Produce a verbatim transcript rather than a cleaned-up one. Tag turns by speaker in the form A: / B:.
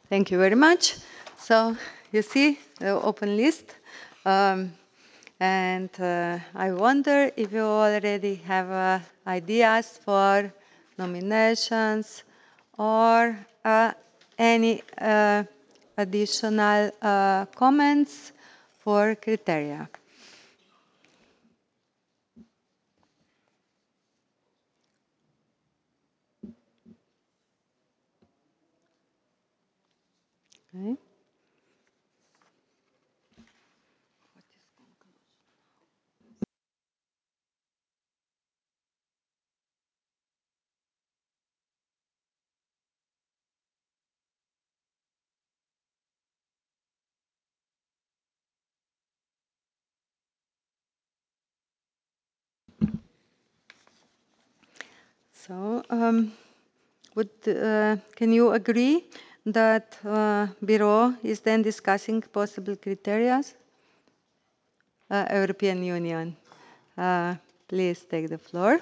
A: Thank you very much. So you see the open list. Um, and uh, I wonder if you already have uh, ideas for nominations or uh, any uh, additional uh, comments for criteria. Okay. So, um, would, uh, can you agree that uh, Bureau is then discussing possible criteria? Uh, European Union, uh, please take the floor.